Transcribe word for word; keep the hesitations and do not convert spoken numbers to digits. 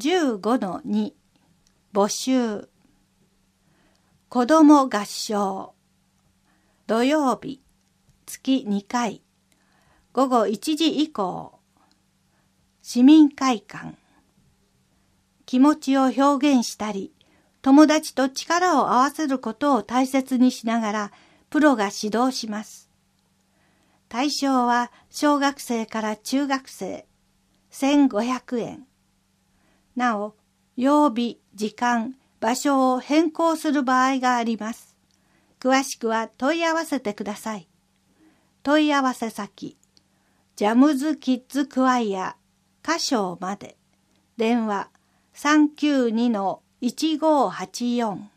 じゅうごのに 募集。子ども合唱。土曜日、月にかい、ごごいちじ以降。市民会館。気持ちを表現したり、友達と力を合わせることを大切にしながら、プロが指導します。対象は小学生から中学生、せんごひゃくえん。なお、曜日、時間、場所を変更する場合があります。詳しくは問い合わせてください。問い合わせ先、ジャムズキッズクワイア、歌唱まで。電話 さんきゅうにのいちごーはちよん。